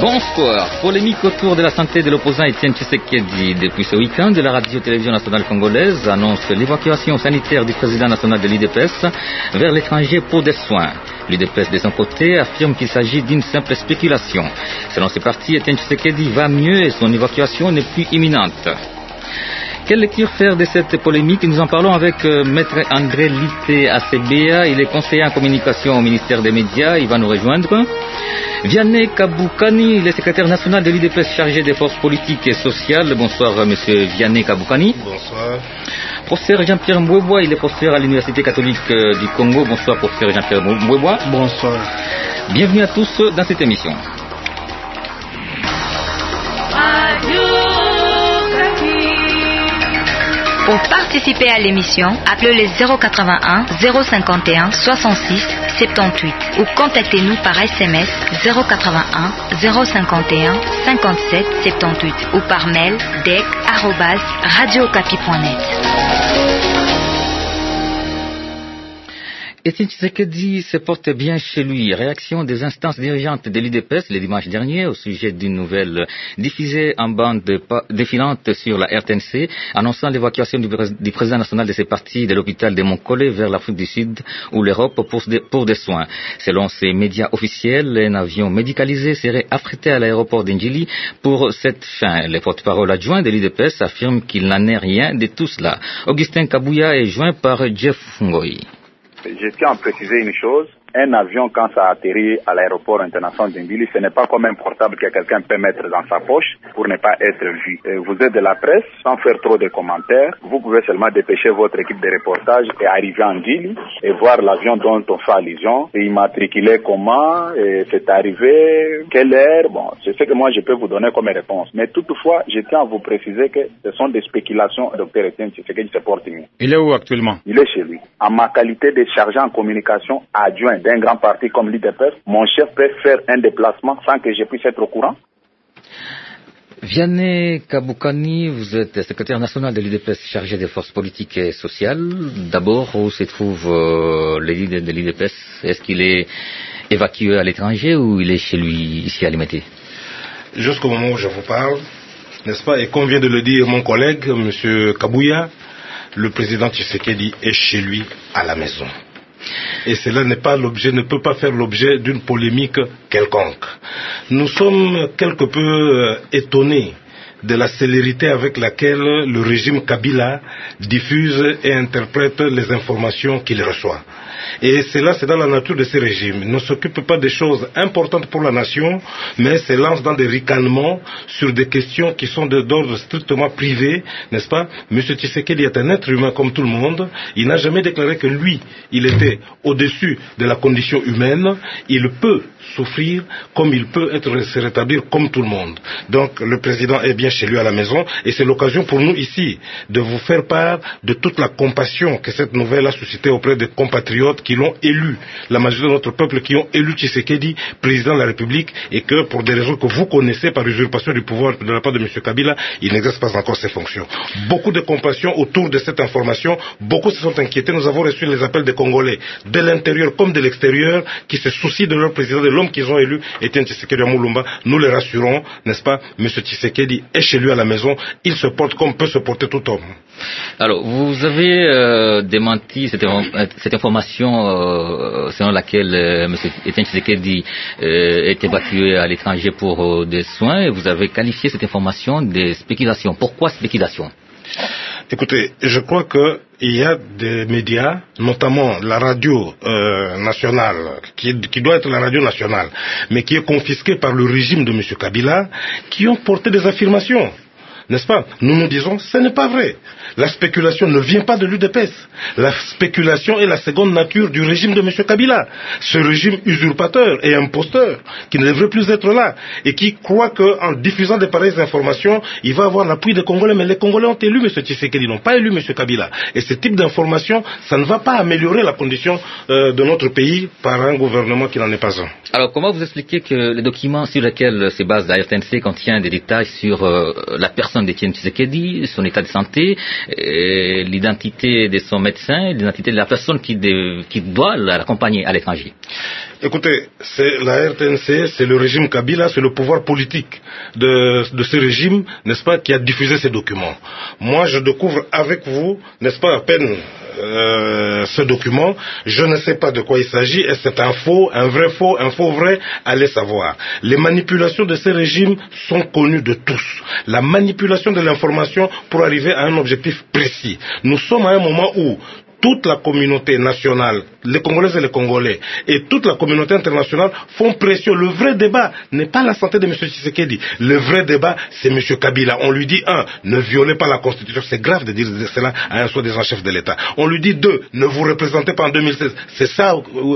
Bonsoir. Polémique autour de la santé de l'opposant Étienne Tshisekedi. Depuis ce week-end, la radio-télévision nationale congolaise annonce l'évacuation sanitaire du président national de l'UDPS vers l'étranger pour des soins. L'UDPS, de son côté, affirme qu'il s'agit d'une simple spéculation. Selon ses partis, Étienne Tshisekedi va mieux et son évacuation n'est plus imminente. Quelle lecture faire de cette polémique? Nous en parlons avec Maître André Lité Acebea. Il est conseiller en communication au ministère des Médias. Il va nous rejoindre. Vianney Kaboukani, le secrétaire national de l'UDPS chargé des forces politiques et sociales. Bonsoir, monsieur Vianney Kaboukani. Bonsoir. Professeur Jean-Pierre Mbouébois, il est professeur à l'Université catholique du Congo. Bonsoir, professeur Jean-Pierre Mbouébois. Bonsoir. Bienvenue à tous dans cette émission. Pour participer à l'émission, appelez les 081 051 66 78 ou contactez-nous par SMS 081 051 57 78 ou par mail dec@radiocapi.net. Étienne Tshisekedi se porte bien chez lui. Réaction des instances dirigeantes de l'UDPS le dimanche dernier au sujet d'une nouvelle diffusée en bande défilante sur la RTNC annonçant l'évacuation du président national de ses partis de l'hôpital de Montcollet vers l'Afrique du Sud ou l'Europe pour des soins. Selon ces médias officiels, un avion médicalisé serait affrété à l'aéroport d'Ndjili pour cette fin. Le porte-parole adjoint de l'UDPS affirme qu'il n'en est rien de tout cela. Augustin Kabouya est joint par Jeff Ngoyi. Je tiens à préciser une chose. Un avion, quand ça atterrit à l'aéroport international d'Ndjili, ce n'est pas comme un portable que quelqu'un peut mettre dans sa poche pour ne pas être vu. Vous êtes de la presse, sans faire trop de commentaires. Vous pouvez seulement dépêcher votre équipe de reportage et arriver à Ndjili et voir l'avion dont on fait allusion, et immatriculé comment, et c'est arrivé, quelle heure. Bon, c'est ce que moi je peux vous donner comme réponse. Mais toutefois, je tiens à vous préciser que ce sont des spéculations. Dr Étienne Tshisekedi se porte mieux. Il est où actuellement? Il est chez lui. En ma qualité de chargé en communication adjoint d'un grand parti comme l'UDPS, mon chef peut faire un déplacement sans que je puisse être au courant. Vianney Kaboukani, vous êtes secrétaire national de l'UDPS chargé des forces politiques et sociales. D'abord, où se trouve le leader de l'UDPS? Est-ce qu'il est évacué à l'étranger ou il est chez lui, ici à Limete? Jusqu'au moment où je vous parle, n'est-ce pas, et comme vient de le dire mon collègue, M. Kabouya, le président Tshisekedi est chez lui à la maison. Et cela ne peut pas faire l'objet d'une polémique quelconque. Nous sommes quelque peu étonnés de la célérité avec laquelle le régime Kabila diffuse et interprète les informations qu'il reçoit. Et cela, c'est dans la nature de ces régimes. Ils ne s'occupent pas des choses importantes pour la nation, mais se lancent dans des ricanements sur des questions qui sont d'ordre strictement privé, n'est-ce pas? M. Tshisekedi est un être humain comme tout le monde. Il n'a jamais déclaré que lui, il était au-dessus de la condition humaine. Il peut souffrir comme il peut se rétablir comme tout le monde. Donc, le président est bien chez lui à la maison, et c'est l'occasion pour nous ici de vous faire part de toute la compassion que cette nouvelle a suscité auprès des compatriotes qui l'ont élu, la majorité de notre peuple qui ont élu Tshisekedi président de la République, et que pour des raisons que vous connaissez, par usurpation du pouvoir de la part de M. Kabila, il n'exerce pas encore ses fonctions. Beaucoup de compassion autour de cette information, beaucoup se sont inquiétés. Nous avons reçu les appels des Congolais, de l'intérieur comme de l'extérieur, qui se soucient de leur président, de l'homme qu'ils ont élu, Étienne Tshisekedi Moulumba. Nous les rassurons, n'est-ce pas? M. Tshisekedi est chez lui à la maison, il se porte comme peut se porter tout homme. Alors, vous avez démenti cette information selon laquelle M. Étienne Tshisekedi est évacué à l'étranger pour des soins, et vous avez qualifié cette information de spéculation. Pourquoi spéculation? Écoutez, je crois qu'il y a des médias, notamment la radio nationale, qui doit être la radio nationale, mais qui est confisquée par le régime de M. Kabila, qui ont porté des affirmations. N'est-ce pas? Nous nous disons, ce n'est pas vrai. La spéculation ne vient pas de l'UDPS. La spéculation est la seconde nature du régime de M. Kabila. Ce régime usurpateur et imposteur, qui ne devrait plus être là, et qui croit qu'en diffusant de pareilles informations, il va avoir l'appui des Congolais. Mais les Congolais ont élu M. Tshisekedi, ils n'ont pas élu M. Kabila. Et ce type d'information, ça ne va pas améliorer la condition de notre pays par un gouvernement qui n'en est pas un. Alors, comment vous expliquez que les documents sur lesquels se base la RTNC contiennent des détails sur la personne personne d'Étienne Tshisekedi, son état de santé, l'identité de son médecin, l'identité de la personne qui doit l'accompagner à l'étranger. Écoutez, c'est la RTNC, c'est le régime Kabila, c'est le pouvoir politique de ce régime, n'est-ce pas, qui a diffusé ces documents. Moi, je découvre avec vous, n'est-ce pas, à peine ce document, je ne sais pas de quoi il s'agit, est-ce que c'est un faux, un faux vrai, allez savoir. Les manipulations de ces régimes sont connues de tous. La manipulation de l'information pour arriver à un objectif précis. Nous sommes à un moment où toute la communauté nationale, les Congolaises et les Congolais, et toute la communauté internationale font pression. Le vrai débat n'est pas la santé de M. Tshisekedi. Le vrai débat, c'est M. Kabila. On lui dit, ne violez pas la Constitution. C'est grave de dire cela à un soi-disant chef de l'État. On lui dit, 2, ne vous représentez pas en 2016. C'est ça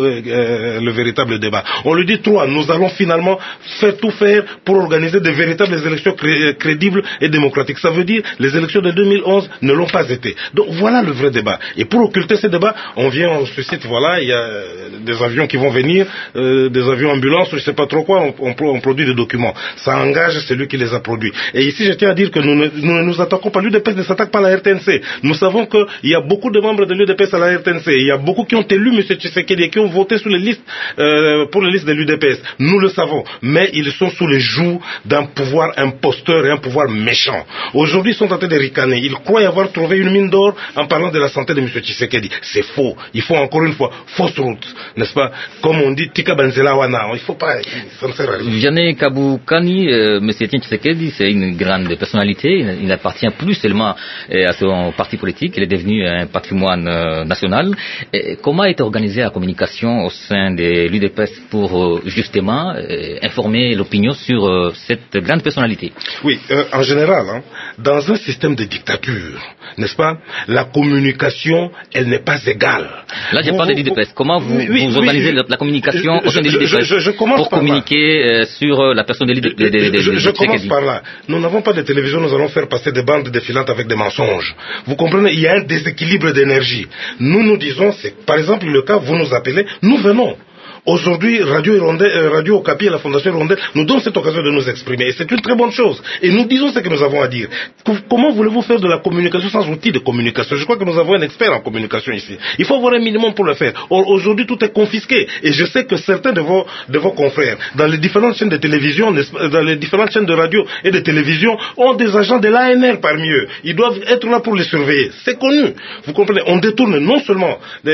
le véritable débat. On lui dit, 3, nous allons finalement tout faire pour organiser de véritables élections crédibles et démocratiques. Ça veut dire, les élections de 2011 ne l'ont pas été. Donc voilà le vrai débat. Et pour occulter ces débats, on suscite, voilà, il y a des avions qui vont venir, des avions ambulances, je ne sais pas trop quoi, on produit des documents. Ça engage celui qui les a produits. Et ici, je tiens à dire que nous ne nous attaquons pas, l'UDPS ne s'attaque pas à la RTNC. Nous savons qu'il y a beaucoup de membres de l'UDPS à la RTNC. Il y a beaucoup qui ont élu M. Tshisekedi et qui ont voté sur les listes, pour les listes de l'UDPS. Nous le savons. Mais ils sont sous les joues d'un pouvoir imposteur et un pouvoir méchant. Aujourd'hui, ils sont en train de ricaner. Ils croient avoir trouvé une mine d'or en parlant de la santé de M. Tshisekedi. C'est faux. Il faut encore une fois, fausse route, n'est-ce pas? Comme on dit, Tika Banzela Wana. Il faut pas, ça ne sert à rien. Vianney Kaboukani, M. Etienne Tshisekedi, c'est une grande personnalité. Il n'appartient plus seulement à son parti politique. Il est devenu un patrimoine national. Et comment est organisée la communication au sein de l'UDPS pour justement informer l'opinion sur cette grande personnalité? Oui, en général, dans un système de dictature, n'est-ce pas, la communication, elle n'est pas égale. Là, je parle de l'UDPS. Comment vous organisez la communication au sein de l'UDPS pour communiquer sur la personne de l'UDPS? Je commence par là. Nous n'avons pas de télévision, nous allons faire passer des bandes défilantes avec des mensonges. Vous comprenez, il y a un déséquilibre d'énergie. Nous disons, c'est par exemple le cas, vous nous appelez, nous venons. Aujourd'hui, Radio Okapi et la Fondation Hirondelle nous donnent cette occasion de nous exprimer. Et c'est une très bonne chose. Et nous disons ce que nous avons à dire. Comment voulez-vous faire de la communication sans outil de communication? Je crois que nous avons un expert en communication ici. Il faut avoir un minimum pour le faire. Aujourd'hui, tout est confisqué. Et je sais que certains de vos confrères, dans les différentes chaînes de télévision, dans les différentes chaînes de radio et de télévision, ont des agents de l'ANR parmi eux. Ils doivent être là pour les surveiller. C'est connu. Vous comprenez? On détourne non seulement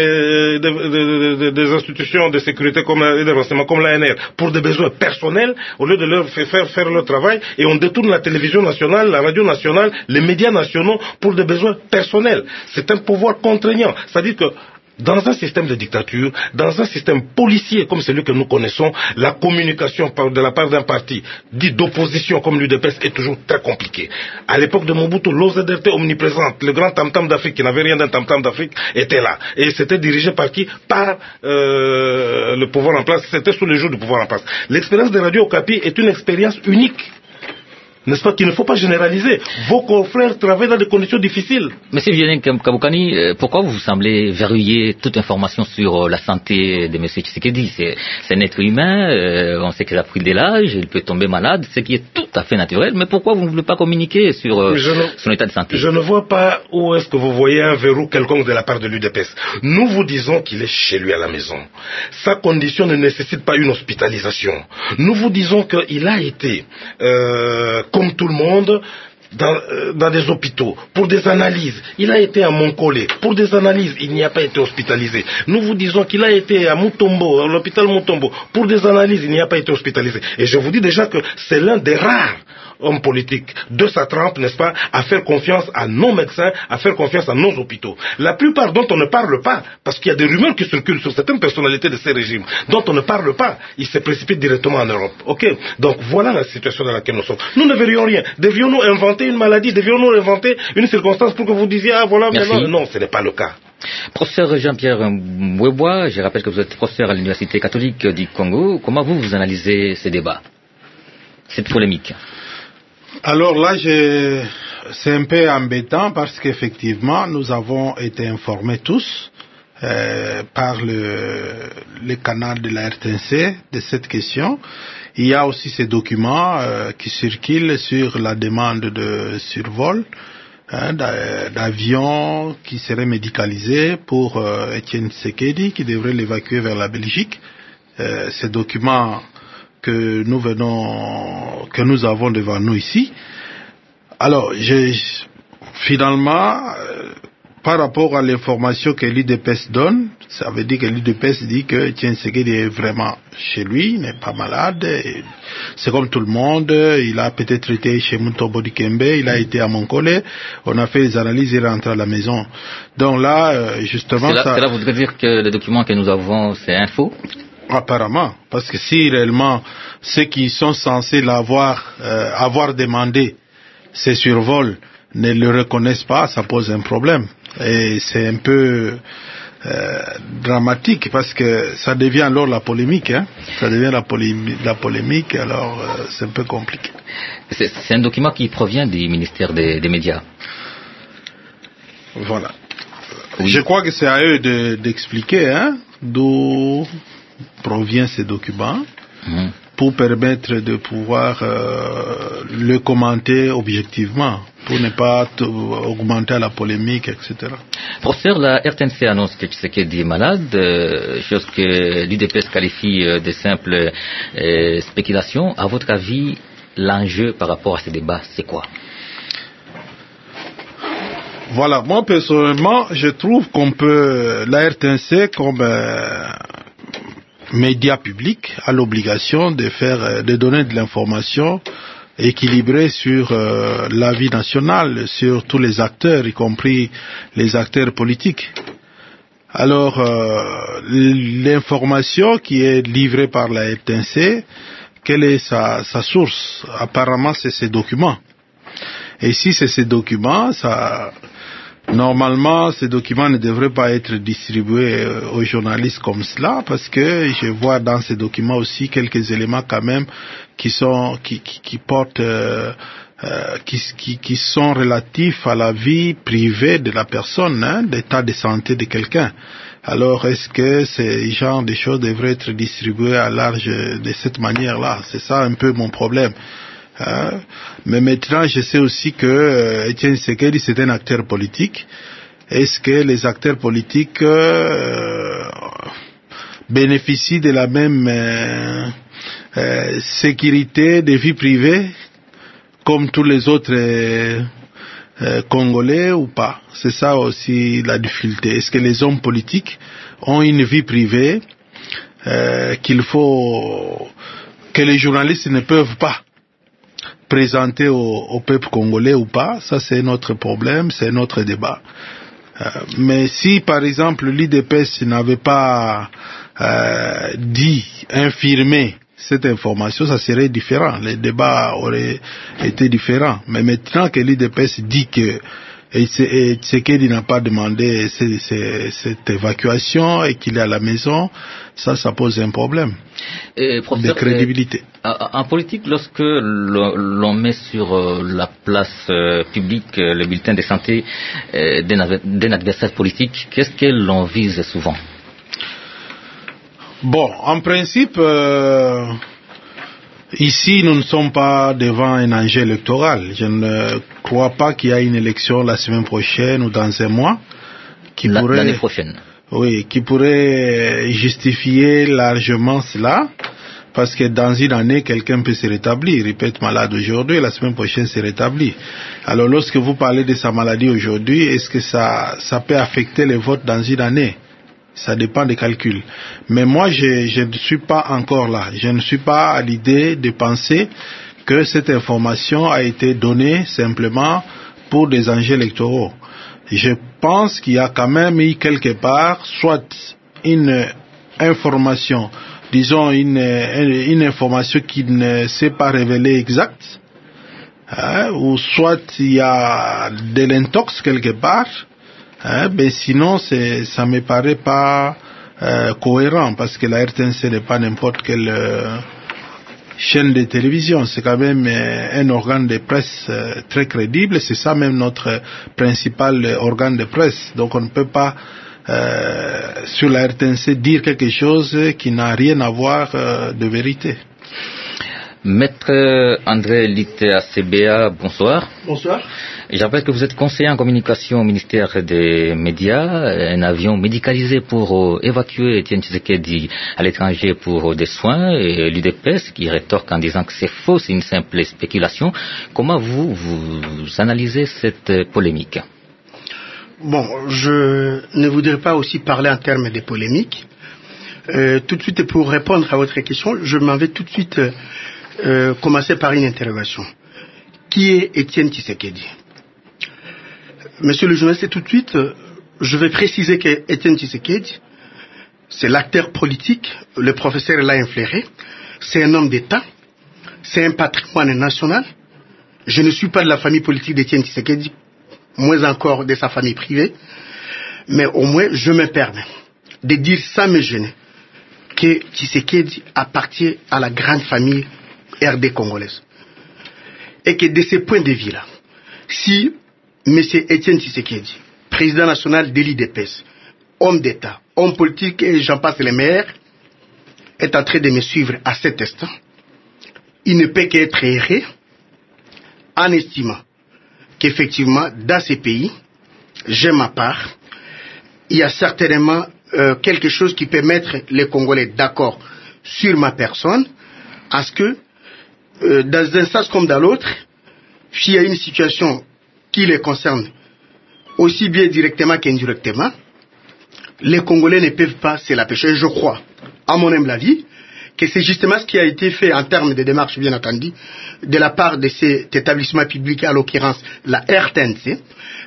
des institutions de sécurité comme l'ANR pour des besoins personnels au lieu de leur faire leur travail, et on détourne la télévision nationale, la radio nationale, les médias nationaux pour des besoins personnels. C'est un pouvoir contraignant. C'est-à-dire que dans un système de dictature, dans un système policier comme celui que nous connaissons, la communication de la part d'un parti dit d'opposition comme l'UDPS est toujours très compliquée. À l'époque de Mobutu, l'OZR était omniprésente. Le grand tam-tam d'Afrique, qui n'avait rien d'un tam-tam d'Afrique, était là. Et c'était dirigé par qui? Par le pouvoir en place. C'était sous le joug du pouvoir en place. L'expérience de Radio Okapi est une expérience unique. N'est-ce pas, qu'il ne faut pas généraliser. Vos confrères travaillent dans des conditions difficiles. Monsieur Vianney Kaboukani, pourquoi vous semblez verrouiller toute information sur la santé de M. Tshisekedi? C'est un être humain, on sait qu'il a pris de l'âge, il peut tomber malade, ce qui est tout à fait naturel, mais pourquoi vous ne voulez pas communiquer sur son état de santé? Je ne vois pas où est-ce que vous voyez un verrou quelconque de la part de l'UDPS. Nous vous disons qu'il est chez lui à la maison. Sa condition ne nécessite pas une hospitalisation. Nous vous disons qu'il a été comme tout le monde, dans des hôpitaux, pour des analyses. Il a été à Monkolé, pour des analyses, il n'y a pas été hospitalisé. Nous vous disons qu'il a été à Mutombo, à l'hôpital Mutombo, pour des analyses, il n'y a pas été hospitalisé. Et je vous dis déjà que c'est l'un des rares hommes politiques de sa trempe, n'est-ce pas, à faire confiance à nos médecins, à faire confiance à nos hôpitaux. La plupart dont on ne parle pas, parce qu'il y a des rumeurs qui circulent sur certaines personnalités de ces régimes, dont on ne parle pas, ils se précipitent directement en Europe. Ok? Donc voilà la situation dans laquelle nous sommes. Nous ne verrions rien. Devions-nous inventer une maladie? Devions-nous inventer une circonstance pour que vous disiez, ah voilà, maintenant? Non, ce n'est pas le cas. Professeur Jean-Pierre Mbouébois, je rappelle que vous êtes professeur à l'Université catholique du Congo. Comment vous analysez ces débats, cette polémique? Alors là, c'est un peu embêtant parce qu'effectivement, nous avons été informés tous par le canal de la RTNC de cette question. Il y a aussi ces documents qui circulent sur la demande de survol d'avions qui seraient médicalisés pour Etienne Tshisekedi qui devrait l'évacuer vers la Belgique. Ces documents que nous avons devant nous ici. Alors, finalement, par rapport à l'information que l'UDPS donne, ça veut dire que l'UDPS dit que Etienne Tshisekedi est vraiment chez lui, il n'est pas malade, c'est comme tout le monde, il a peut-être été chez Mutombo Dikembe, il a été à Monkole, on a fait les analyses, il est rentré à la maison. Donc là, justement... Cela voudrait dire que les documents que nous avons, c'est un faux? Apparemment, parce que si réellement ceux qui sont censés avoir demandé ces survols ne le reconnaissent pas, ça pose un problème. Et c'est un peu dramatique parce que ça devient alors la polémique. Ça devient la polémique, alors c'est un peu compliqué. C'est un document qui provient du ministère des Médias. Voilà. Oui. Je crois que c'est à eux d'expliquer d'où provient ces documents pour permettre de pouvoir le commenter objectivement, pour ne pas augmenter la polémique, etc. Professeur, la RTNC annonce que Tshisekedi est malade, chose que l'UDPS qualifie de simple spéculation. À votre avis, l'enjeu par rapport à ces débats, c'est quoi? Voilà, moi personnellement, je trouve qu'on peut, la RTNC comme média public a l'obligation de donner de l'information équilibrée sur la vie nationale, sur tous les acteurs, y compris les acteurs politiques. Alors, l'information qui est livrée par la RTNC, quelle est sa source? Apparemment, c'est ces documents. Et si c'est ces documents, normalement, ces documents ne devraient pas être distribués aux journalistes comme cela, parce que je vois dans ces documents aussi quelques éléments quand même qui sont relatifs à la vie privée de la personne, l'état de santé de quelqu'un. Alors, est-ce que ces genres de choses devraient être distribuées à large de cette manière-là? C'est ça un peu mon problème. Mais maintenant, je sais aussi que Etienne Tshisekedi, c'est un acteur politique. Est-ce que les acteurs politiques bénéficient de la même sécurité de vie privée comme tous les autres Congolais ou pas? C'est ça aussi la difficulté. Est-ce que les hommes politiques ont une vie privée que les journalistes ne peuvent pas présenter au peuple congolais ou pas? Ça, c'est notre problème, c'est notre débat. Mais si, par exemple, l'UDPS n'avait pas infirmé cette information, ça serait différent. Les débats auraient été différents. Mais maintenant que l'UDPS dit que Tshisekedi n'a pas demandé cette évacuation et qu'il est à la maison, ça pose un problème de crédibilité. En politique, lorsque l'on met sur la place publique le bulletin de santé d'un adversaire politique, qu'est-ce que l'on vise souvent? Bon, en principe, ici, nous ne sommes pas devant un enjeu électoral. Je ne crois pas qu'il y ait une élection la semaine prochaine ou dans un mois l'année prochaine. Oui, qui pourrait justifier largement cela, parce que dans une année, quelqu'un peut se rétablir. Il peut être malade aujourd'hui, la semaine prochaine se rétablit. Alors, lorsque vous parlez de sa maladie aujourd'hui, est-ce que ça peut affecter les votes dans une année? Ça dépend des calculs. Mais moi, je ne suis pas encore là. Je ne suis pas à l'idée de penser que cette information a été donnée simplement pour des enjeux électoraux. Je pense qu'il y a quand même eu quelque part soit une information, disons une information qui ne s'est pas révélée exacte, ou soit il y a de l'intox quelque part. Ben sinon, ça me paraît pas cohérent, parce que la RTNC n'est pas n'importe quelle chaîne de télévision. C'est quand même un organe de presse très crédible. C'est ça même notre principal organe de presse. Donc on ne peut pas sur la RTNC dire quelque chose qui n'a rien à voir de vérité. Maître André Littea CBA, bonsoir. Bonsoir. Je rappelle que vous êtes conseiller en communication au ministère des Médias. Un avion médicalisé pour évacuer Étienne Tshisekedi à l'étranger pour des soins, et l'UDPS qui rétorque en disant que c'est faux, c'est une simple spéculation. Comment vous analysez cette polémique? Bon, je ne voudrais pas aussi parler en termes de polémique. Tout de suite, pour répondre à votre question, je m'en vais tout de suite commencer par une interrogation. Qui est Étienne Tshisekedi? Monsieur le journaliste, tout de suite, je vais préciser que Étienne Tshisekedi, c'est l'acteur politique, le professeur l'a inflairé, c'est un homme d'État, c'est un patrimoine national. Je ne suis pas de la famille politique d'Étienne Tshisekedi, moins encore de sa famille privée, mais au moins je me permets de dire sans me gêner que Tshisekedi appartient à la grande famille RD congolaise. Et que de ce point de vue-là, si M. Étienne Tshisekedi, président national de l'UDPS, homme d'État, homme politique et j'en passe les meilleurs, est en train de me suivre à cet instant, il ne peut qu'être erré en estimant qu'effectivement, dans ces pays, j'ai ma part, il y a certainement quelque chose qui peut mettre les Congolais d'accord sur ma personne, à ce que, dans un sens comme dans l'autre, s'il y a une situation qui les concerne, aussi bien directement qu'indirectement, les Congolais ne peuvent pas se la pêcher. Je crois, à mon humble avis, que c'est justement ce qui a été fait en termes de démarches, bien entendu, de la part de cet établissement public, à l'occurrence la RTNC,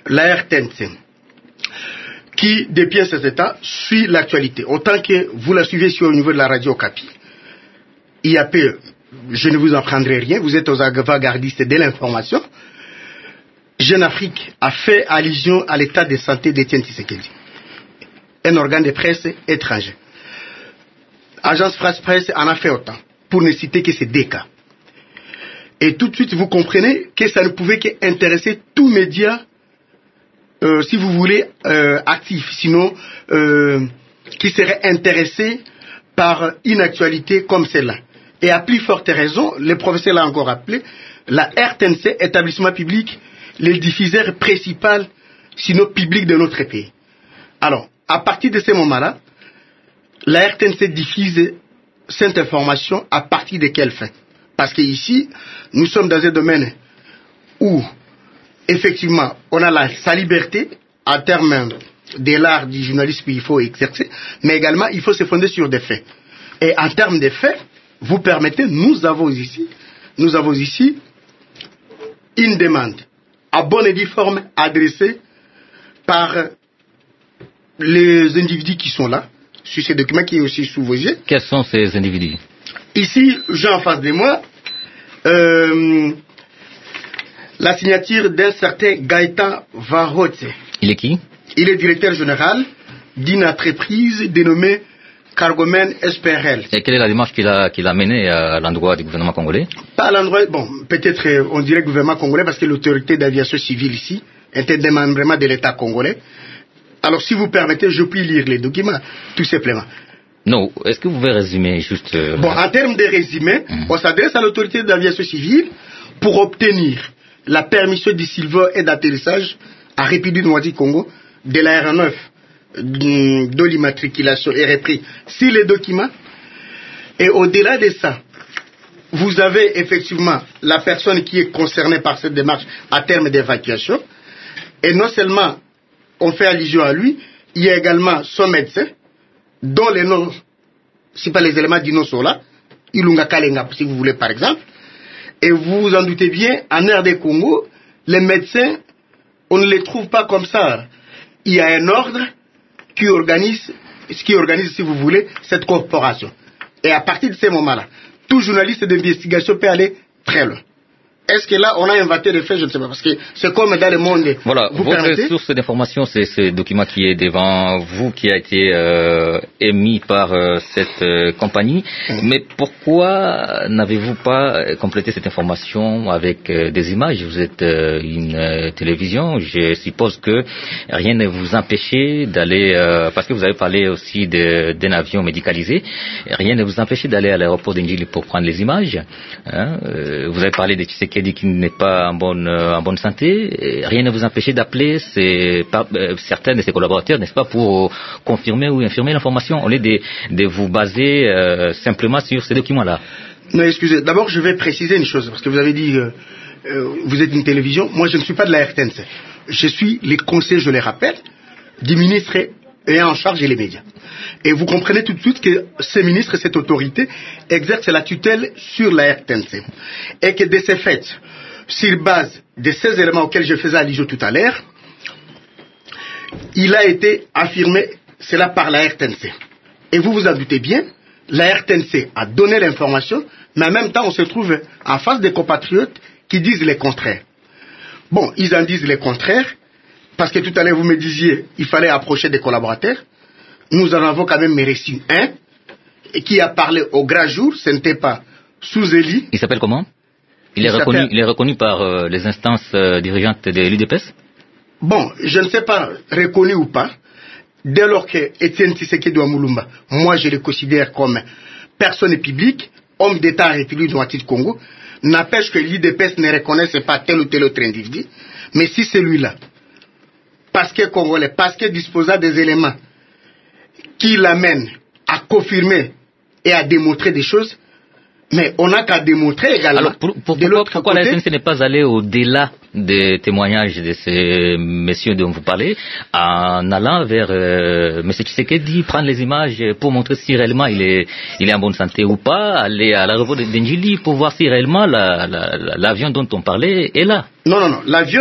qui, depuis cet état, suit l'actualité. Autant que vous la suivez sur au niveau de la radio Okapi. Il y a peu, je ne vous en prendrai rien, vous êtes aux avant-gardistes de l'information. Jeune Afrique a fait allusion à l'état de santé d'Étienne Tshisekedi, un organe de presse étranger. Agence France-Presse en a fait autant, pour ne citer que ces deux cas. Et tout de suite, vous comprenez que ça ne pouvait qu'intéresser tout média, si vous voulez, actif, sinon qui serait intéressé par une actualité comme celle-là. Et à plus forte raison, le professeur l'a encore appelé, la RTNC, établissement public, le diffuseur principal, sinon public de notre pays. Alors, à partir de ce moment-là, la RTNC diffuse cette information à partir de quelle fin? Parce qu'ici, nous sommes dans un domaine où, effectivement, on a sa liberté en termes de l'art du journalisme qu'il faut exercer, mais également, il faut se fonder sur des faits. Et en termes de faits, vous permettez, nous avons ici une demande à bonne et due forme adressée par les individus qui sont là, sur ces documents qui est aussi sous vos yeux. Quels sont ces individus? Ici, j'ai en face de moi la signature d'un certain Gaëtan Van Rote. Il est qui? Il est directeur général d'une entreprise dénommée Cargomen SPRL. Et quelle est la démarche qu'il a menée à l'endroit du gouvernement congolais? Pas à l'endroit, bon, peut-être on dirait gouvernement congolais parce que l'autorité d'aviation civile ici est un démembrement de l'État congolais. Alors si vous permettez, je puis lire les documents, tout simplement. Non, est-ce que vous pouvez résumer juste... Bon, en termes de résumé, on s'adresse à l'autorité d'aviation civile pour obtenir la permission du survol et d'atterrissage à République démocratique du Congo de l'aéronef de l'immatriculation est repris sur les documents. Et au-delà de ça, vous avez effectivement la personne qui est concernée par cette démarche à terme d'évacuation. Et non seulement on fait allusion à lui, il y a également son médecin, dont les noms, si pas les éléments du nom sont là, Ilunga Kalenga, si vous voulez par exemple. Et vous vous en doutez bien, en RD Congo, les médecins, on ne les trouve pas comme ça. Il y a un ordre qui organise, si vous voulez, cette corporation. Et à partir de ce moment-là, tout journaliste d'investigation peut aller très loin. Est-ce que là, on a inventé des faits? Je ne sais pas. Parce que c'est comme dans le monde. Voilà, votre source d'information, c'est ce document qui est devant vous, qui a été émis par cette compagnie. Mais pourquoi n'avez-vous pas complété cette information avec des images? Vous êtes une télévision. Je suppose que rien ne vous empêchait d'aller, parce que vous avez parlé aussi d'un avion médicalisé, rien ne vous empêchait d'aller à l'aéroport d'Indjili pour prendre les images. Vous avez parlé de Tshisekedi qui n'est pas en bonne santé. Rien ne vous empêchait d'appeler certains de ses collaborateurs, n'est-ce pas, pour confirmer ou infirmer l'information, au lieu de vous baser simplement sur ces documents-là. Non, excusez. D'abord, je vais préciser une chose, parce que vous avez dit vous êtes une télévision. Moi, je ne suis pas de la RTNC. Je suis les conseils, je les rappelle, du ministre ayant en charge les médias. Et vous comprenez tout de suite que ces ministres, cette autorité, exercent la tutelle sur la RTNC. Et que de ces faits, sur base de ces éléments auxquels je faisais allusion tout à l'heure, il a été affirmé cela par la RTNC. Et vous vous en doutez bien, la RTNC a donné l'information, mais en même temps, on se trouve en face des compatriotes qui disent le contraire. Bon, ils en disent le contraire, parce que tout à l'heure, vous me disiez il fallait approcher des collaborateurs. Nous en avons quand même reçu un qui a parlé au grand jour, ce n'était pas Souzeli. Il s'appelle comment? Il est reconnu par les instances dirigeantes de l'UDPS? Bon, je ne sais pas reconnu ou pas. Dès lors que Étienne Tshisekedi Moulumba, moi je le considère comme personne publique, homme d'État en République démocratique du Congo, n'empêche que l'UDPS ne reconnaisse pas tel ou tel autre individu. Mais si celui-là, parce que congolais, parce que disposant des éléments qui l'amènent à confirmer et à démontrer des choses, mais on n'a qu'à démontrer également. Alors pourquoi la RTNC n'est pas allée au-delà des témoignages de ces messieurs dont vous parlez, en allant vers M. Tshisekedi, prendre les images pour montrer si réellement il est en bonne santé ou pas, aller à l'aéroport d'Indjili pour voir si réellement l'avion dont on parlait est là? Non, l'avion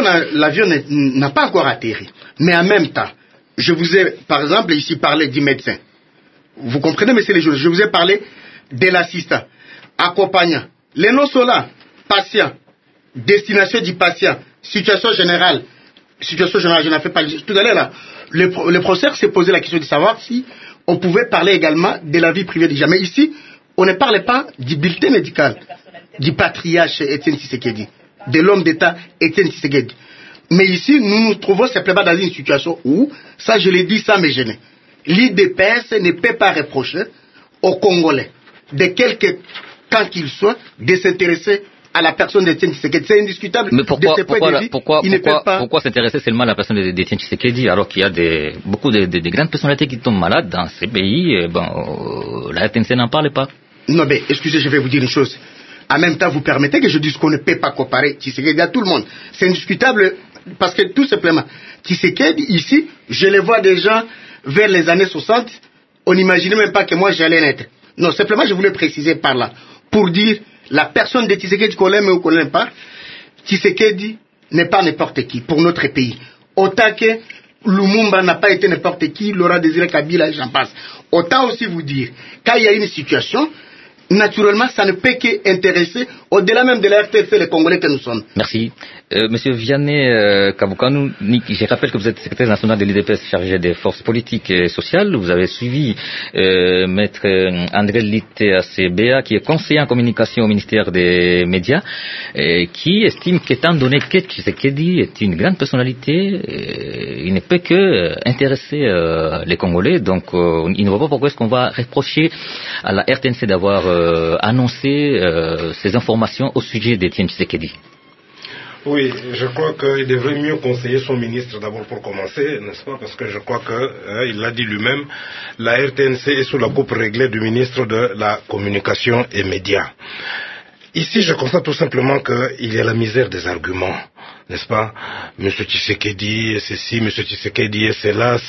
n'a pas encore atterri. Mais en même temps, je vous ai, par exemple, ici parlé du médecin. Vous comprenez, monsieur les juges, je vous ai parlé de l'assistant, accompagnant. Les noms sont là. Patient, destination du patient, situation générale, je n'en fais pas. Tout à l'heure, là, le professeur s'est posé la question de savoir si on pouvait parler également de la vie privée déjà. Mais ici, on ne parle pas du bulletin médical, du patriarche Étienne Tshisekedi, de l'homme d'État Étienne Tshisekedi. Mais ici, nous nous trouvons simplement dans une situation où, ça je l'ai dit sans me gêner, l'UDPS ne peut pas reprocher aux Congolais, de quelque camp qu'il soit, de s'intéresser à la personne d'Étienne Tshisekedi. C'est indiscutable. Mais pourquoi s'intéresser seulement à la personne d'Étienne Tshisekedi alors qu'il y a beaucoup de grandes personnalités qui tombent malades dans ces pays? La RTNC n'en parle pas. Non, mais excusez, je vais vous dire une chose. En même temps, vous permettez que je dise qu'on ne peut pas comparer Tshisekedi à tout le monde. C'est indiscutable parce que tout simplement, Tshisekedi, ici, je les vois des gens vers les années 60, on n'imaginait même pas que moi j'allais naître. Non, simplement je voulais préciser par là, pour dire, la personne de Tshisekedi qu'on l'aime ou qu'on l'aime pas, Tshisekedi n'est pas n'importe qui pour notre pays. Autant que Lumumba n'a pas été n'importe qui, Laurent Désiré Kabila, j'en passe. Autant aussi vous dire, quand il y a une situation, naturellement, ça ne peut qu'intéresser, au-delà même de la RTF, les Congolais que nous sommes. Merci. Monsieur Vianney Kabukanou, je rappelle que vous êtes secrétaire national de l'UDPS chargé des forces politiques et sociales. Vous avez suivi maître André Lité-ACBA, qui est conseiller en communication au ministère des Médias, qui estime qu'étant donné que Tshisekedi est une grande personnalité, il ne peut que intéresser les Congolais. Donc, il ne voit pas pourquoi est-ce qu'on va reprocher à la RTNC d'avoir annoncé ces informations au sujet d'Étienne Tshisekedi. Oui, je crois qu'il devrait mieux conseiller son ministre d'abord pour commencer, n'est-ce pas? Parce que je crois que, il l'a dit lui-même, la RTNC est sous la coupe réglée du ministre de la Communication et Médias. Ici, je constate tout simplement qu'il y a la misère des arguments, n'est-ce pas? Monsieur Tshisekedi et ceci, Monsieur Tshisekedi et cela,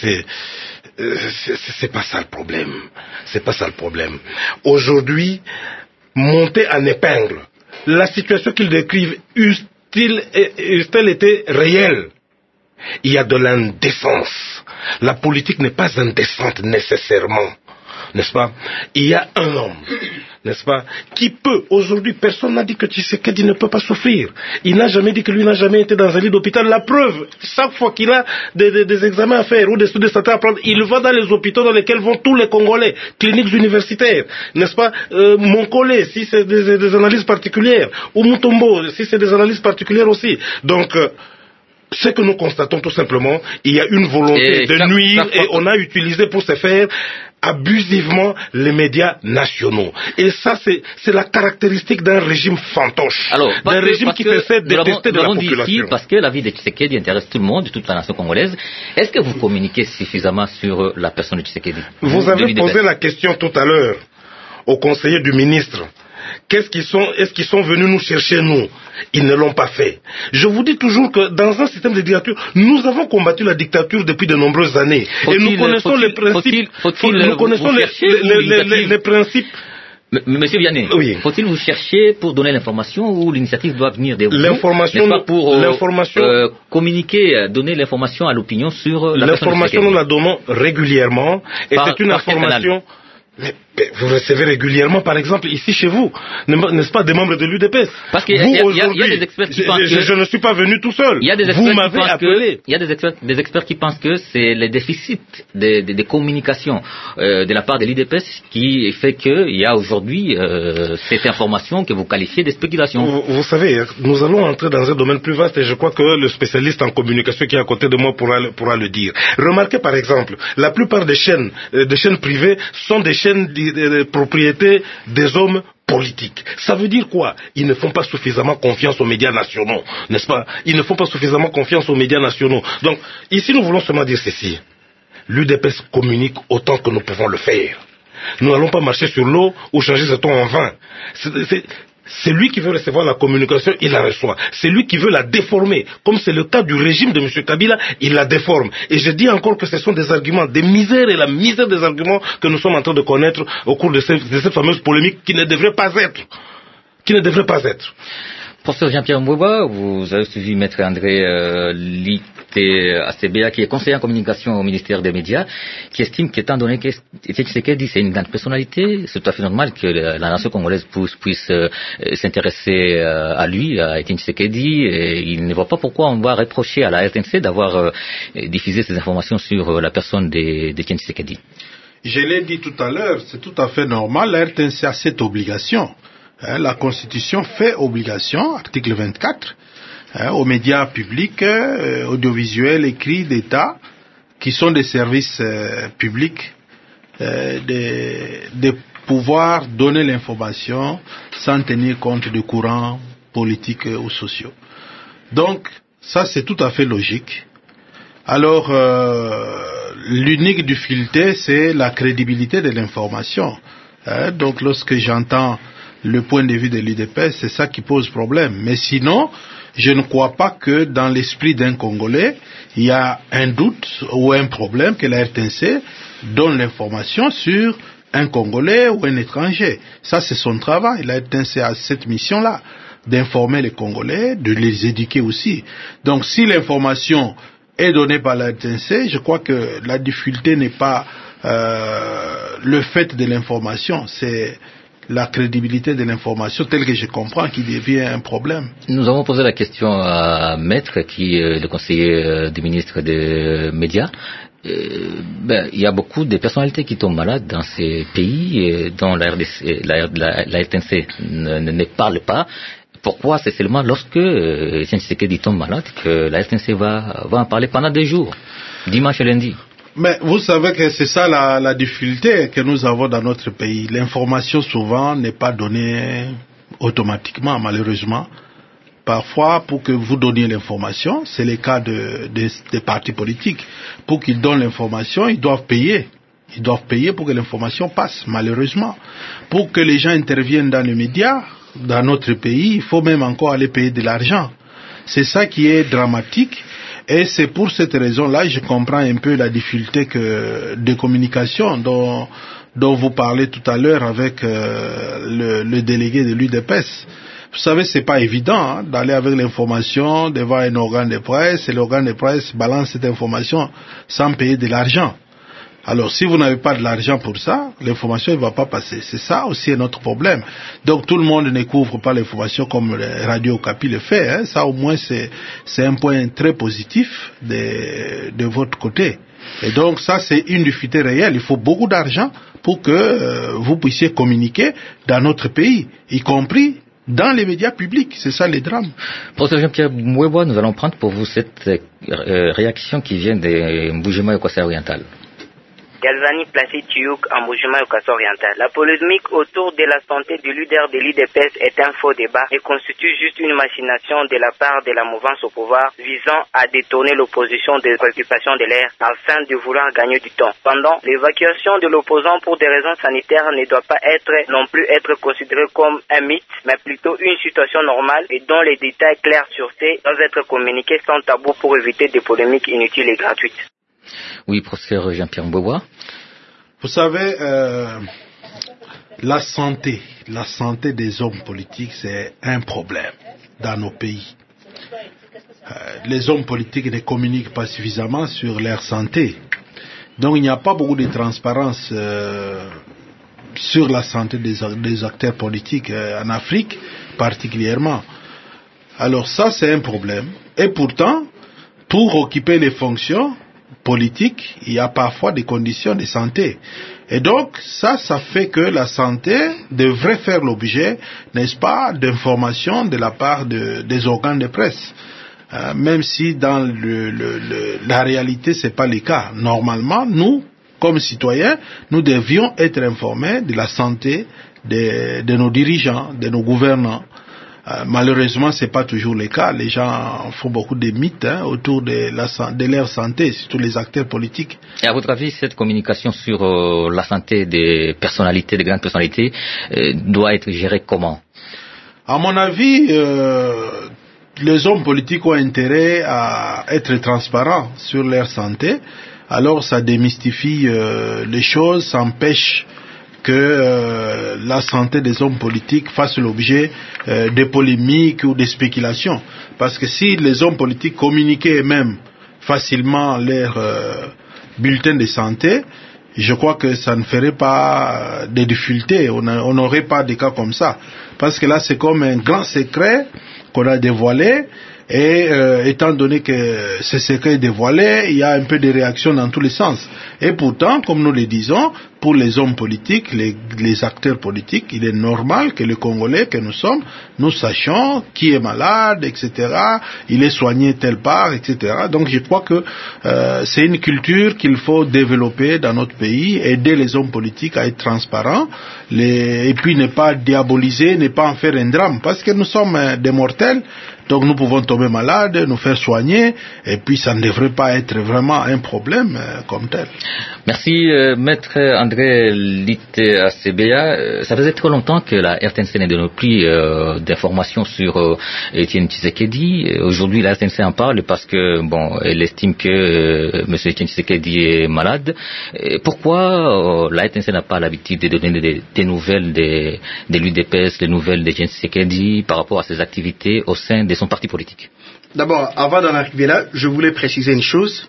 c'est pas ça le problème. C'est pas ça le problème. Aujourd'hui, monter en épingle la situation qu'ils décrivent eût-elle été réelle? Il y a de l'indécence. La politique n'est pas indécente nécessairement. n'est-ce pas, il y a un homme, n'est-ce pas, qui peut, aujourd'hui, personne n'a dit que Tshisekedi ne peut pas souffrir. Il n'a jamais dit que lui n'a jamais été dans un lit d'hôpital. La preuve, chaque fois qu'il a des examens à faire ou des études de santé à prendre, il va dans les hôpitaux dans lesquels vont tous les Congolais, cliniques universitaires, n'est-ce pas, Monkole, si c'est des analyses particulières, ou Mutombo, si c'est des analyses particulières aussi. Donc, ce que nous constatons tout simplement, il y a une volonté de nuire et on a utilisé pour ce faire abusivement les médias nationaux. Et ça, c'est la caractéristique d'un régime fantoche. D'un régime qui essaie de détester de la population. Ici, parce que la vie de Tshisekedi intéresse tout le monde, toute la nation congolaise. Est-ce que vous communiquez suffisamment sur la personne de Tshisekedi? Vous avez posé la question tout à l'heure au conseiller du ministre. Est-ce qu'ils sont venus nous chercher, nous? Ils ne l'ont pas fait. Je vous dis toujours que dans un système de dictature, nous avons combattu la dictature depuis de nombreuses années. Et nous connaissons les principes. Nous connaissons les principes. Monsieur Vianney, oui. Faut-il vous chercher pour donner l'information ou l'initiative doit venir de vous? L'information, pour communiquer, donner l'information à l'opinion sur la personne. L'information, nous la donnons régulièrement. Et c'est une information... Mais vous recevez régulièrement, par exemple, ici chez vous, n'est-ce pas, des membres de l'UDPS? Parce qu'il y a des experts qui pensent que... Je ne suis pas venu tout seul. Vous m'avez appelé. Il y a des experts qui pensent que c'est le déficit de communication de la part de l'UDPS qui fait qu'il y a aujourd'hui cette information que vous qualifiez de spéculation. Vous savez, nous allons entrer dans un domaine plus vaste et je crois que le spécialiste en communication qui est à côté de moi pourra le dire. Remarquez par exemple, la plupart des chaînes privées sont des chaînes de propriété des hommes politiques. Ça veut dire quoi? Ils ne font pas suffisamment confiance aux médias nationaux, n'est-ce pas? Ils ne font pas suffisamment confiance aux médias nationaux. Donc, ici, nous voulons seulement dire ceci. L'UDPS communique autant que nous pouvons le faire. Nous n'allons pas marcher sur l'eau ou changer ce ton en vin. C'est lui qui veut recevoir la communication, il la reçoit. C'est lui qui veut la déformer. Comme c'est le cas du régime de M. Kabila, il la déforme. Et je dis encore que ce sont des arguments, des misères et la misère des arguments que nous sommes en train de connaître au cours de cette fameuse polémique qui ne devrait pas être. Professeur Jean-Pierre Mbouba, vous avez suivi Maître André Lite-ACBA, qui est conseiller en communication au ministère des Médias, qui estime qu'étant donné que Tshisekedi c'est une grande personnalité, c'est tout à fait normal que la nation congolaise puisse s'intéresser à lui, à Etienne Tshisekedi, et il ne voit pas pourquoi on va reprocher à la RTNC d'avoir diffusé ces informations sur la personne d'Etienne Tshisekedi. Je l'ai dit tout à l'heure, c'est tout à fait normal, la RTNC a cette obligation. La Constitution fait obligation, article 24, aux médias publics, audiovisuels, écrits d'État, qui sont des services publics, de pouvoir donner l'information sans tenir compte de courants politiques ou sociaux. Donc, ça c'est tout à fait logique. Alors, l'unique difficulté, c'est la crédibilité de l'information. Donc, lorsque j'entends le point de vue de l'UDPS, c'est ça qui pose problème. Mais sinon, je ne crois pas que dans l'esprit d'un Congolais, il y a un doute ou un problème que la RTNC donne l'information sur un Congolais ou un étranger. Ça, c'est son travail. La RTNC a cette mission-là, d'informer les Congolais, de les éduquer aussi. Donc, si l'information est donnée par la RTNC, je crois que la difficulté n'est pas le fait de l'information, c'est la crédibilité de l'information telle que je comprends qui devient un problème. Nous avons posé la question à Maître, qui est le conseiller du ministre des Médias. Il y a beaucoup de personnalités qui tombent malades dans ces pays dont la RTNC ne parle pas. Pourquoi c'est seulement lorsque Etienne Tshisekedi tombe malade que la RTNC va en parler pendant 2 jours, dimanche et lundi? Mais vous savez que c'est ça la difficulté que nous avons dans notre pays. L'information souvent n'est pas donnée automatiquement, malheureusement. Parfois, pour que vous donniez l'information, c'est le cas des partis politiques. Pour qu'ils donnent l'information, ils doivent payer. Ils doivent payer pour que l'information passe, malheureusement. Pour que les gens interviennent dans les médias, dans notre pays, il faut même encore aller payer de l'argent. C'est ça qui est dramatique. Et c'est pour cette raison-là, je comprends un peu la difficulté de communication dont vous parlez tout à l'heure avec le délégué de l'UDPS. Vous savez, c'est pas évident d'aller avec l'information devant un organe de presse et l'organe de presse balance cette information sans payer de l'argent. Alors, si vous n'avez pas de l'argent pour ça, l'information ne va pas passer. C'est ça aussi notre problème. Donc, tout le monde ne couvre pas l'information comme Radio Okapi le fait. Hein. Ça, au moins, c'est un point très positif de votre côté. Et donc, ça, c'est une difficulté réelle. Il faut beaucoup d'argent pour que vous puissiez communiquer dans notre pays, y compris dans les médias publics. C'est ça les drames. Professeur Jean-Pierre Mbouébois, nous allons prendre pour vous cette réaction qui vient de Mbuji-Mayi au Kassai oriental. Galvani placé Tiouk en Mbuji-Mayi au Kassai oriental. La polémique autour de la santé du leader de l'IDPS est un faux débat et constitue juste une machination de la part de la mouvance au pouvoir visant à détourner l'opposition des préoccupations de l'air afin de vouloir gagner du temps. Pendant, l'évacuation de l'opposant pour des raisons sanitaires ne doit pas non plus être considérée comme un mythe, mais plutôt une situation normale et dont les détails clairs sur ces doivent être communiqués sans tabou pour éviter des polémiques inutiles et gratuites. Oui, professeur Jean-Pierre Mbouébois. Vous savez, la santé des hommes politiques, c'est un problème dans nos pays. Les hommes politiques ne communiquent pas suffisamment sur leur santé. Donc il n'y a pas beaucoup de transparence sur la santé des acteurs politiques en Afrique particulièrement. Alors ça, c'est un problème. Et pourtant, pour occuper les fonctions politique, il y a parfois des conditions de santé. Et donc, ça fait que la santé devrait faire l'objet, n'est-ce pas, d'informations de la part des organes de presse. Même si dans la réalité, c'est pas le cas. Normalement, nous, comme citoyens, nous devions être informés de la santé de nos dirigeants, de nos gouvernants. Malheureusement, c'est pas toujours le cas. Les gens font beaucoup de mythes autour de leur santé, surtout les acteurs politiques. Et à votre avis, cette communication sur la santé des personnalités, des grandes personnalités, doit être gérée comment? À mon avis, les hommes politiques ont intérêt à être transparents sur leur santé. Alors, ça démystifie les choses, ça empêche que la santé des hommes politiques fasse l'objet de polémiques ou de spéculations. Parce que si les hommes politiques communiquaient eux-mêmes facilement leurs bulletins de santé, je crois que ça ne ferait pas de difficultés. On n'aurait pas de cas comme ça. Parce que là, c'est comme un grand secret qu'on a dévoilé. Et étant donné que ce secret est dévoilé, il y a un peu de réaction dans tous les sens. Et pourtant, comme nous le disons, pour les hommes politiques, les acteurs politiques, il est normal que les Congolais que nous sommes, nous sachions qui est malade, etc. Il est soigné telle part, etc. Donc je crois que c'est une culture qu'il faut développer dans notre pays, aider les hommes politiques à être transparents, et puis ne pas diaboliser, ne pas en faire un drame, parce que nous sommes des mortels. Donc nous pouvons tomber malades, nous faire soigner, et puis ça ne devrait pas être vraiment un problème comme tel. Merci, maître André Lite Asebea. Ça faisait très longtemps que la RTNC ne donne plus d'informations sur Étienne Tshisekedi. Aujourd'hui, la RTNC en parle parce que, bon, elle estime que M. Étienne Tshisekedi est malade. Et pourquoi la RTNC n'a pas l'habitude de donner des nouvelles de l'UDPS, des nouvelles d'Étienne Tshisekedi par rapport à ses activités au sein de son parti politique? D'abord, avant d'en arriver là, je voulais préciser une chose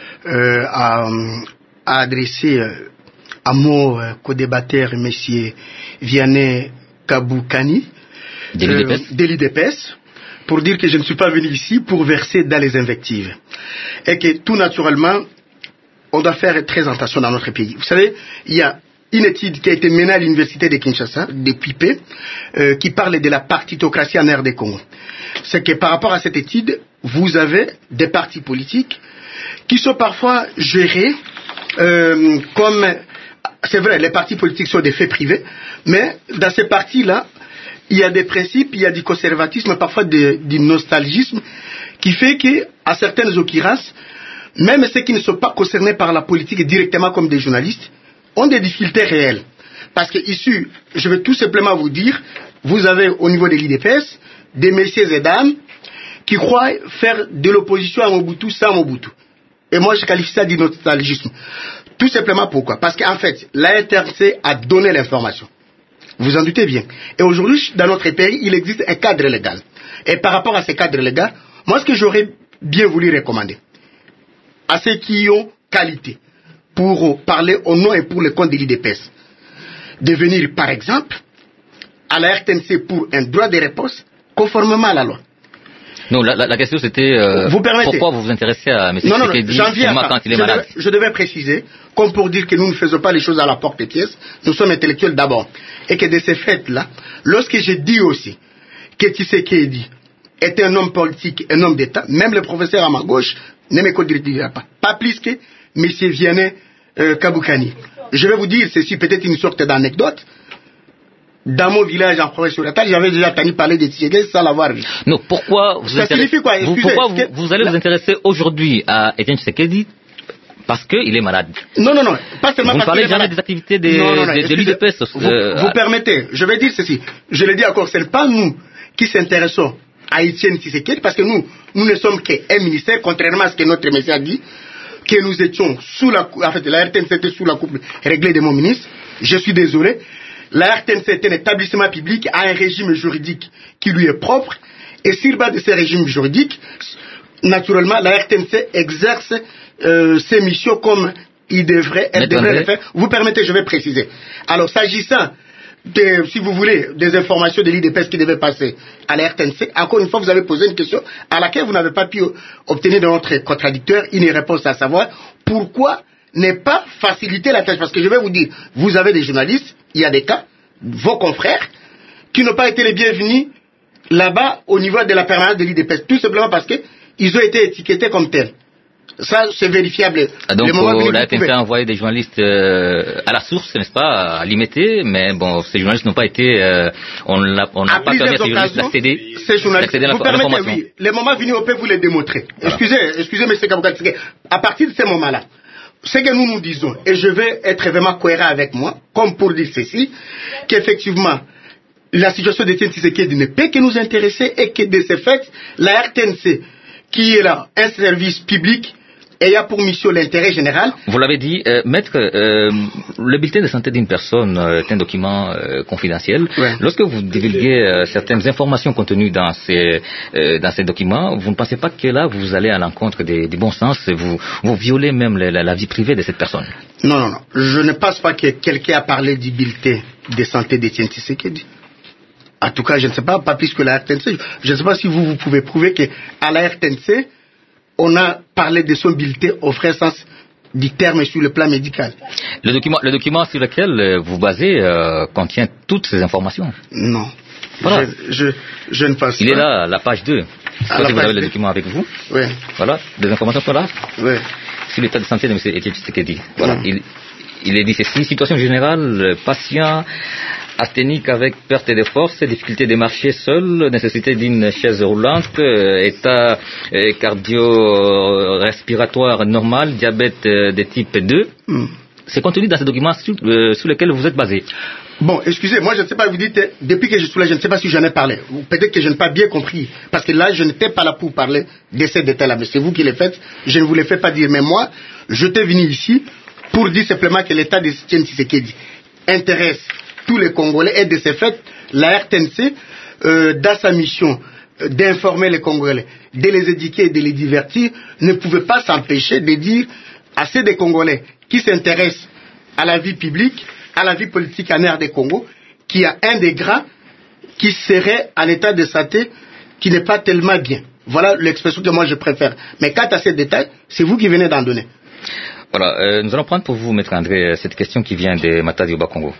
à adresser à mon co-débatteur, M. Vianney Kaboukani, de l'IDPS, pour dire que je ne suis pas venu ici pour verser dans les invectives. Et que tout naturellement, on doit faire très attention dans notre pays. Vous savez, il y a une étude qui a été menée à l'université de Kinshasa, depuis peu, qui parle de la partitocratie en RD Congo. C'est que par rapport à cette étude, vous avez des partis politiques qui sont parfois gérés comme... C'est vrai, les partis politiques sont des faits privés, mais dans ces partis-là, il y a des principes, il y a du conservatisme, parfois du nostalgisme, qui fait qu'à certaines occurrences, même ceux qui ne sont pas concernés par la politique directement comme des journalistes, ont des difficultés réelles. Parce que ici, je vais tout simplement vous dire, vous avez au niveau de l'IDPS, des messieurs et dames qui croient faire de l'opposition à Mobutu sans Mobutu. Et moi, je qualifie ça de nostalgisme. Tout simplement pourquoi? Parce qu'en fait, la RTNC a donné l'information. Vous en doutez bien. Et aujourd'hui, dans notre pays, il existe un cadre légal. Et par rapport à ce cadre légal, moi, ce que j'aurais bien voulu recommander à ceux qui ont qualité pour parler au nom et pour le compte de l'IDPS. De venir, par exemple, à la RTNC pour un droit de réponse conformément à la loi. Non, la question c'était pourquoi vous vous intéressez à M. Tshisekedi quand il est malade. Je devais préciser, comme pour dire que nous ne faisons pas les choses à la porte des pièces, nous sommes intellectuels d'abord. Et que de ces faits-là, lorsque je dis aussi que Tshisekedi est un homme politique, un homme d'État, même le professeur à ma gauche ne me contredira pas. Pas plus que M. Vianney Kaboukani. Je vais vous dire ceci, peut-être une sorte d'anecdote. Dans mon village en province orientale, j'avais déjà entendu parler de Tshisekedi sans l'avoir vu. Non, pourquoi vous ça signifie quoi? vous allez vous intéresser aujourd'hui à Étienne Tshisekedi parce qu'il est malade? Non, pas seulement vous parce qu'il est malade. Vous ne parlez jamais des activités de l'UDPS. Vous permettez, je vais dire ceci. Je l'ai dit encore, ce n'est pas nous qui s'intéressons à Étienne Tshisekedi parce que nous ne sommes qu'un ministère, contrairement à ce que notre message a dit, que nous étions sous la coupe, en fait, la RTNC était sous la coupe réglée de mon ministre. Je suis désolé. La RTNC est un établissement public, a un régime juridique qui lui est propre, et sur base de ce régime juridique, naturellement, la RTNC exerce ses missions comme elle devrait le faire. Vous permettez, je vais préciser. Alors, s'agissant si vous voulez, des informations de l'IDPS qui devaient passer à la RTNC, encore une fois, vous avez posé une question à laquelle vous n'avez pas pu obtenir de notre contradicteur une réponse, à savoir pourquoi ne pas faciliter la tâche. Parce que je vais vous dire, vous avez des journalistes, il y a des cas, vos confrères, qui n'ont pas été les bienvenus là-bas au niveau de la permanence de l'IDPS, tout simplement parce qu'ils ont été étiquetés comme tels. Ça, c'est vérifiable. Donc, la RTNC a envoyé des journalistes à la source, n'est-ce pas, à limiter, mais bon, ces journalistes n'ont pas été, on n'a pas permis à ces journalistes d'accéder à l'information. Oui, les moments venus, on peut vous les démontrer. Voilà. Excusez, M. Kaboukatsike. À partir de ces moments-là, ce que nous disons, et je vais être vraiment cohérent avec moi, comme pour dire ceci, qu'effectivement, la situation d'Étienne Tshisekedi ne peut que nous intéresser et que de ce fait, la RTNC, qui est là, un service public, ayant pour mission l'intérêt général. Vous l'avez dit, maître, le bulletin de santé d'une personne est un document confidentiel. Ouais. Lorsque vous divulguez certaines informations contenues dans ces documents, vous ne pensez pas que là, vous allez à l'encontre du bon sens et vous violez même la vie privée de cette personne? Non. Je ne pense pas que quelqu'un a parlé du bulletin de santé d'Étienne Tshisekedi. En tout cas, je ne sais pas plus que la RTNC. Je ne sais pas si vous pouvez prouver qu'à la RTNC, on a parlé de son bulletin au vrai sens du terme sur le plan médical. Le document sur lequel vous basez contient toutes ces informations? Non. Voilà. Je ne pense pas. Il est là, la page 2. Si vous avez le document avec vous. Oui. Voilà, des informations sont là. Oui. Sur l'état de santé de M. Étienne Tshisekedi. Voilà. Il est dit ceci: situation générale, patient asthénique avec perte de force, difficulté de marcher seul, nécessité d'une chaise roulante, état cardio-respiratoire normal, diabète de type 2. C'est contenu dans ce document sur lequel vous êtes basé. Bon, excusez, moi je ne sais pas, vous dites, depuis que je suis là, je ne sais pas si j'en ai parlé. Peut-être que je n'ai pas bien compris. Parce que là, je n'étais pas là pour parler de ces détails-là. Mais c'est vous qui les faites. Je ne vous les fais pas dire. Mais moi, je t'ai venu ici pour dire simplement que l'état de Étienne Tshisekedi intéresse tous les Congolais, et de ce fait, la RTNC, dans sa mission d'informer les Congolais, de les éduquer et de les divertir, ne pouvait pas s'empêcher de dire à ceux des Congolais qui s'intéressent à la vie publique, à la vie politique en RD Congo, qu'il y a un des grands qui serait à l'état de santé qui n'est pas tellement bien. Voilà l'expression que moi je préfère. Mais quant à ces détails, c'est vous qui venez d'en donner. Voilà, nous allons prendre pour vous, Maître André, cette question qui vient de Matadi au Bas-Congo.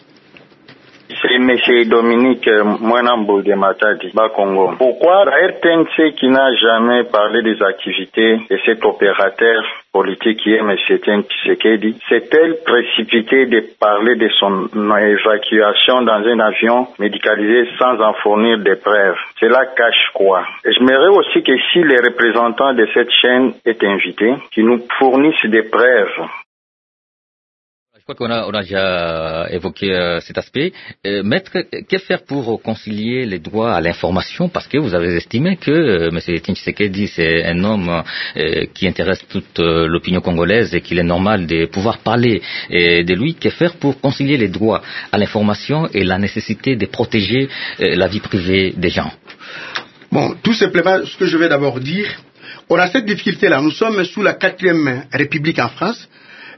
C'est M. Dominique Mwenambo de Matadi, Bas-Congo. Pourquoi la RTNC, qui n'a jamais parlé des activités de cet opérateur politique qui est M. Étienne Tshisekedi, s'est-elle précipitée de parler de son évacuation dans un avion médicalisé sans en fournir des preuves? Cela cache quoi? J'aimerais aussi que si les représentants de cette chaîne est invités, qu'ils nous fournissent des preuves. Je crois qu'on a déjà évoqué cet aspect. Maître, que faire pour concilier les droits à l'information? Parce que vous avez estimé que M. Étienne Tshisekedi, c'est un homme qui intéresse toute l'opinion congolaise et qu'il est normal de pouvoir parler de lui. Que faire pour concilier les droits à l'information et la nécessité de protéger la vie privée des gens? Bon, tout simplement, ce que je vais d'abord dire, on a cette difficulté-là. Nous sommes sous la 4e République en France.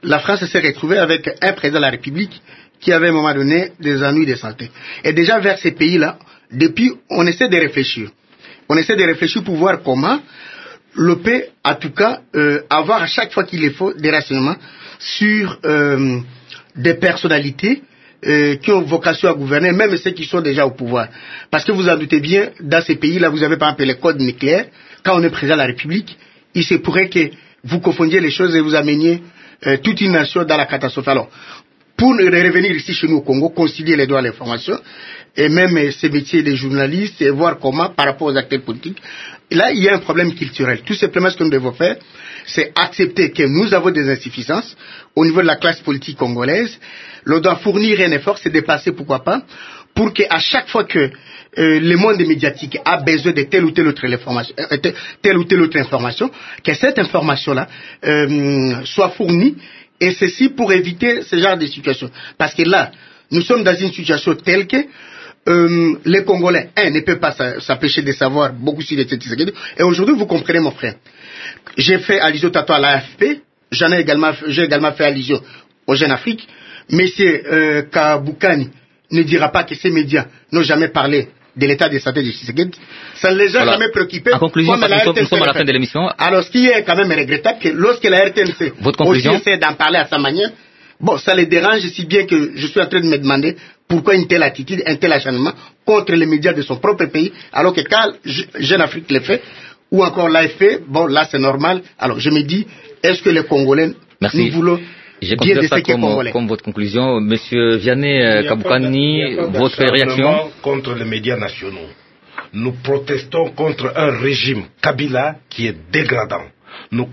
la France s'est retrouvée avec un président de la République qui avait à un moment donné des ennuis de santé. Et déjà vers ces pays-là, depuis, on essaie de réfléchir. On essaie de réfléchir pour voir comment le peut, en tout cas, avoir à chaque fois qu'il le faut des renseignements sur des personnalités qui ont vocation à gouverner, même ceux qui sont déjà au pouvoir. Parce que vous en doutez bien, dans ces pays-là, vous avez par exemple les codes nucléaires. Quand on est président de la République, il se pourrait que vous confondiez les choses et vous ameniez toute une nation dans la catastrophe. Alors, pour revenir ici chez nous au Congo, concilier les droits à l'information, et même ces métiers des journalistes, et voir comment, par rapport aux acteurs politiques, là, il y a un problème culturel. Tout simplement, ce que nous devons faire, c'est accepter que nous avons des insuffisances au niveau de la classe politique congolaise. L'on doit fournir un effort, c'est dépasser, pourquoi pas, pour qu'à chaque fois que le monde médiatique a besoin de telle ou telle autre information, que cette information-là soit fournie, et ceci pour éviter ce genre de situation. Parce que là, nous sommes dans une situation telle que les Congolais, ne peuvent pas s'empêcher de savoir beaucoup sur les Tshisekedi. Et aujourd'hui, vous comprenez, mon frère, j'ai fait allusion tantôt à l'AFP, j'ai également fait allusion aux Jeunes Afrique. Monsieur Kaboukani ne dira pas que ces médias n'ont jamais parlé de l'état de santé de Tshisekedi. Ça ne les a jamais préoccupés. En conclusion, nous sommes à la fin de l'émission. Alors, ce qui est quand même regrettable, que lorsque la RTNC aussi essaie d'en parler à sa manière, bon, ça les dérange si bien que je suis en train de me demander pourquoi une telle attitude, un tel acharnement contre les médias de son propre pays, alors que quand Jeune Afrique le fait, ou encore l'AFP, bon, là c'est normal. Alors, je me dis, est-ce que les Congolais, nous voulons je considère ça comme votre conclusion. Monsieur Vianney Kaboukani, votre réaction contre les médias nationaux. Nous protestons contre un régime Kabila qui est dégradant. Nous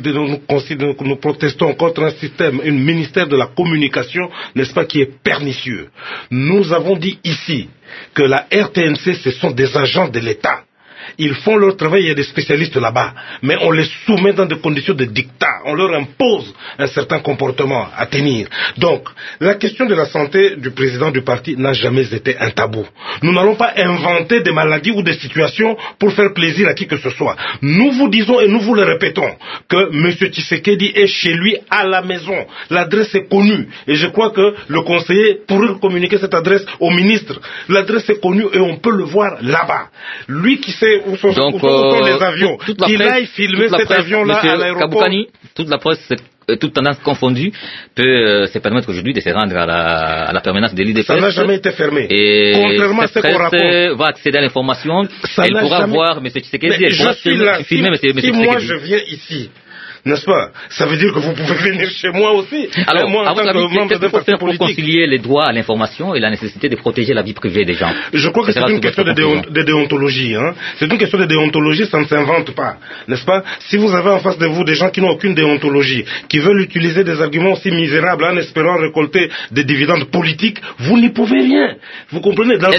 protestons contre un système, un ministère de la communication, n'est-ce pas, qui est pernicieux. Nous avons dit ici que la RTNC, ce sont des agents de l'État. Ils font leur travail, il y a des spécialistes là-bas, mais on les soumet dans des conditions de dictat, on leur impose un certain comportement à tenir. Donc, la question de la santé du président du parti n'a jamais été un tabou. Nous n'allons pas inventer des maladies ou des situations pour faire plaisir à qui que ce soit. Nous vous disons et nous vous le répétons que M. Tshisekedi est chez lui à la maison. L'adresse est connue et je crois que le conseiller pourrait communiquer cette adresse au ministre. L'adresse est connue et on peut le voir là-bas. Lui qui sait où sont les avions, qu'il aille filmer cet avion-là à l'aéroport. Kaboukani, toute la presse, toute tendance confondue, peut se permettre aujourd'hui de se rendre à la permanence de l'IDPS. Ça n'a jamais été fermé. Et contrairement à ce qu'on raconte, va accéder à l'information, elle pourra voir M. Tshisekedi, elle pourra filmer M. Tshisekedi. Si moi je viens ici, n'est-ce pas? Ça veut dire que vous pouvez venir chez moi aussi. Alors, moi, en tant que membre d'un parti politique, pour concilier les droits à l'information et la nécessité de protéger la vie privée des gens. Je crois que c'est une question de déontologie. Hein. C'est une question de déontologie, ça ne s'invente pas, n'est-ce pas? Si vous avez en face de vous des gens qui n'ont aucune déontologie, qui veulent utiliser des arguments aussi misérables en espérant récolter des dividendes politiques, vous n'y pouvez rien. Vous comprenez? Dans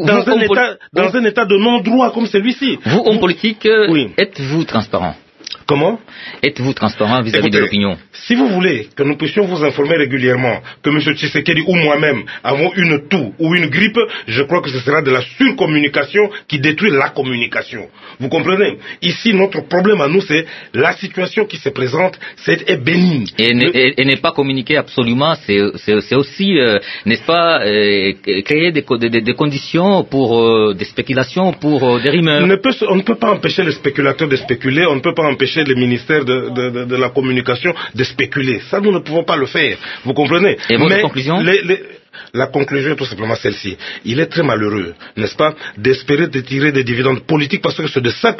un état de non-droit comme celui-ci. Vous, homme politique, êtes-vous transparent? Comment? Êtes-vous transparent vis-à-vis de l'opinion? Si vous voulez que nous puissions vous informer régulièrement que M. Tshisekedi ou moi-même avons une toux ou une grippe, je crois que ce sera de la surcommunication qui détruit la communication. Vous comprenez? Ici, notre problème à nous, c'est la situation qui se présente, est bénigne. Et ne pas communiquer absolument, c'est aussi, n'est-ce pas, créer des conditions pour des spéculations, pour des rumeurs. On ne peut pas empêcher les spéculateurs de spéculer, on ne peut pas empêcher le ministère de la communication de spéculer. Ça, nous ne pouvons pas le faire. Vous comprenez? Et votre conclusion? La conclusion est tout simplement celle-ci. Il est très malheureux, n'est-ce pas, d'espérer de tirer des dividendes politiques parce que c'est de ça que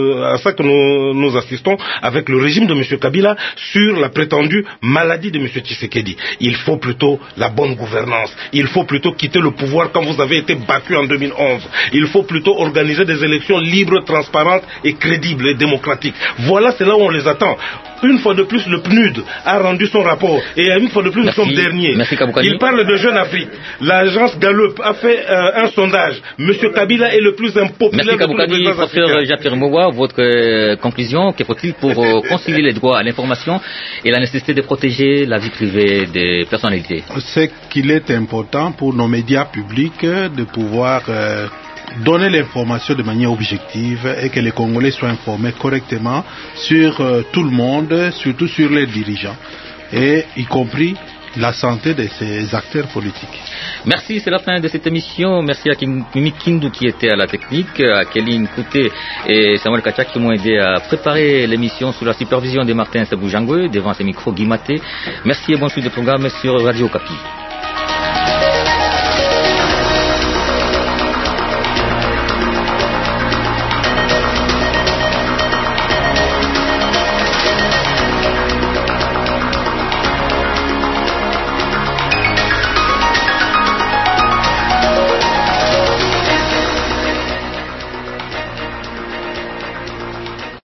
nous assistons avec le régime de M. Kabila sur la prétendue maladie de M. Tshisekedi. Il faut plutôt la bonne gouvernance. Il faut plutôt quitter le pouvoir quand vous avez été battu en 2011. Il faut plutôt organiser des élections libres, transparentes et crédibles et démocratiques. Voilà, c'est là où on les attend. Une fois de plus, le PNUD a rendu son rapport. Et une fois de plus, nous sommes derniers. Il parle de Jeune Afrique. L'agence Gallup a fait un sondage. Monsieur Kabila est le plus impopulaire de tous les présidents africains. Professeur Jafir Moua, votre conclusion, que faut-il pour concilier les droits à l'information et la nécessité de protéger la vie privée des personnalités? C'est qu'il est important pour nos médias publics de pouvoir donner l'information de manière objective et que les Congolais soient informés correctement sur tout le monde, surtout sur les dirigeants. et y compris la santé de ces acteurs politiques. Merci, c'est la fin de cette émission. Merci à Mimi Kindu qui était à la technique, à Kéline Kouté et Samuel Kachak qui m'ont aidé à préparer l'émission sous la supervision de Martin Saboujangwe, devant ces micros Guimaté. Merci et bonne suite de programme sur Radio Okapi.